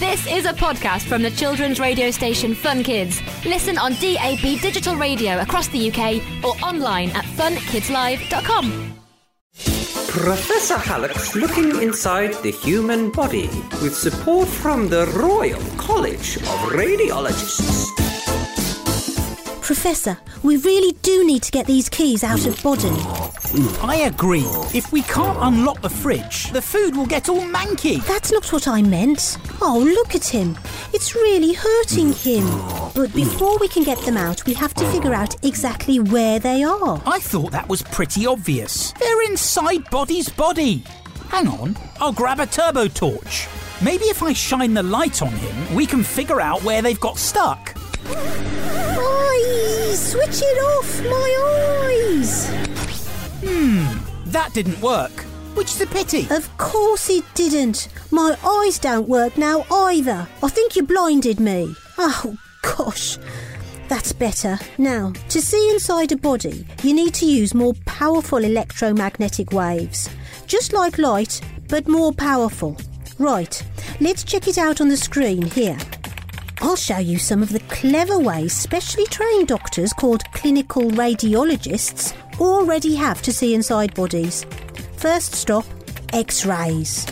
This is a podcast from the children's radio station Fun Kids. Listen on DAB digital radio across the UK or online at funkidslive.com. Professor Halleck's looking inside the human body with support from the Royal College of Radiologists. Professor, we really do need to get these keys out of Bodden. I agree. If we can't unlock the fridge, the food will get all manky. That's not what I meant. Oh, look at him. It's really hurting him. But before we can get them out, we have to figure out exactly where they are. I thought that was pretty obvious. They're inside Boddy's body. Hang on, I'll grab a turbo torch. Maybe if I shine the light on him, we can figure out where they've got stuck. Eyes! Switch it off! My eyes! That didn't work, which is a pity. Of course it didn't. My eyes don't work now either. I think you blinded me. Oh, gosh. That's better. Now, to see inside a body, you need to use more powerful electromagnetic waves. Just like light, but more powerful. Right, let's check it out on the screen here. I'll show you some of the clever ways specially trained doctors called clinical radiologists already have to see inside bodies. First stop, X-rays.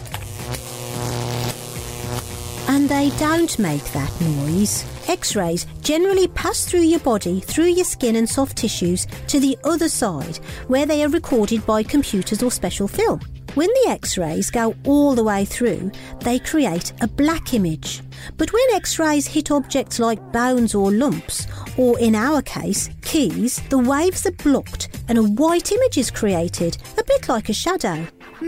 And they don't make that noise. X-rays generally pass through your body, through your skin and soft tissues to the other side, where they are recorded by computers or special film. When the X-rays go all the way through, they create a black image. But when X-rays hit objects like bones or lumps, or in our case, keys, the waves are blocked and a white image is created, a bit like a shadow.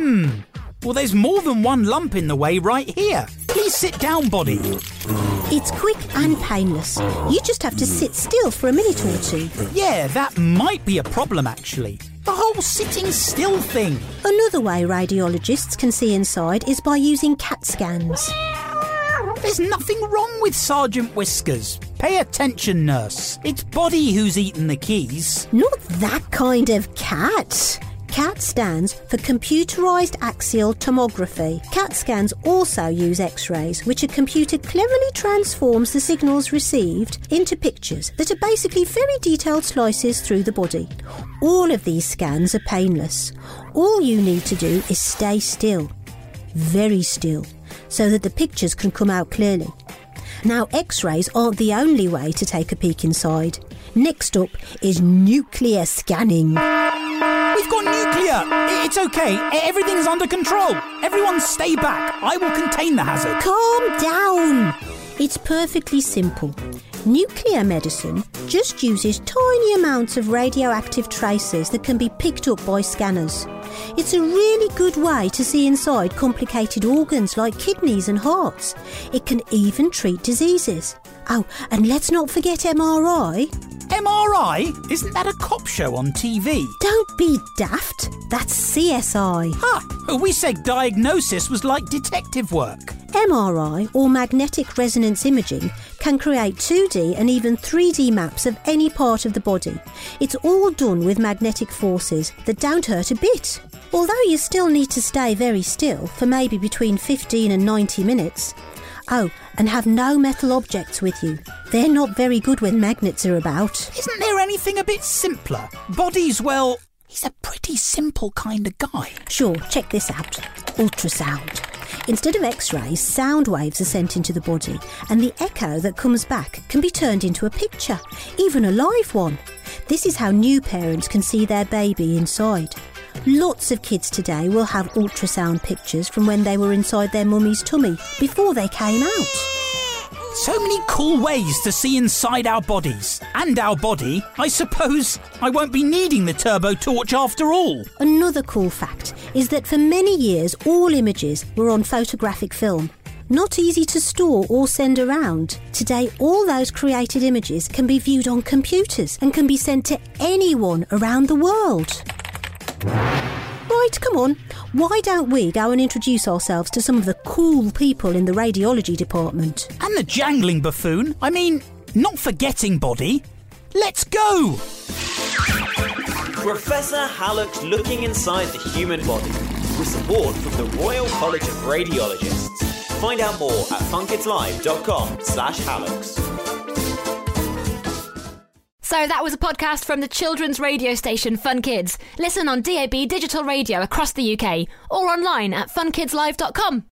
Well, there's more than one lump in the way right here. Please sit down, Boddy. It's quick and painless. You just have to sit still for a minute or two. Yeah, that might be a problem, actually. The whole sitting still thing. Another way radiologists can see inside is by using CAT scans. There's nothing wrong with Sergeant Whiskers. Pay attention, nurse. It's Boddy who's eaten the keys. Not that kind of cat. CAT stands for Computerised Axial Tomography. CAT scans also use X-rays, which a computer cleverly transforms the signals received into pictures that are basically very detailed slices through the body. All of these scans are painless. All you need to do is stay still, very still, so that the pictures can come out clearly. Now, X-rays aren't the only way to take a peek inside. Next up is nuclear scanning. We've got nuclear! It's okay. Everything's under control. Everyone stay back. I will contain the hazard. Calm down. It's perfectly simple. Nuclear medicine just uses tiny amounts of radioactive traces that can be picked up by scanners. It's a really good way to see inside complicated organs like kidneys and hearts. It can even treat diseases. Oh, and let's not forget MRI. MRI? Isn't that a cop show on TV? Don't be daft. That's CSI. We said diagnosis was like detective work. MRI, or magnetic resonance imaging, can create 2D and even 3D maps of any part of the body. It's all done with magnetic forces that don't hurt a bit. Although you still need to stay very still for maybe between 15 and 90 minutes. Oh, and have no metal objects with you. They're not very good when magnets are about. Isn't there anything a bit simpler? Boddy's, well, he's a pretty simple kind of guy. Sure, check this out. Ultrasound. Instead of X-rays, sound waves are sent into the body, and the echo that comes back can be turned into a picture, even a live one. This is how new parents can see their baby inside. Lots of kids today will have ultrasound pictures from when they were inside their mummy's tummy, before they came out. So many cool ways to see inside our bodies. And our body. I suppose I won't be needing the turbo torch after all. Another cool fact is that for many years all images were on photographic film. Not easy to store or send around. Today all those created images can be viewed on computers and can be sent to anyone around the world. Right, come on. Why don't we go and introduce ourselves to some of the cool people in the radiology department? And the jangling buffoon. I mean, not forgetting Boddy. Let's go! Professor Halleck's looking inside the human body with support from the Royal College of Radiologists. Find out more at funkidslive.com/Hallux. So that was a podcast from the children's radio station Fun Kids. Listen on DAB digital radio across the UK or online at funkidslive.com.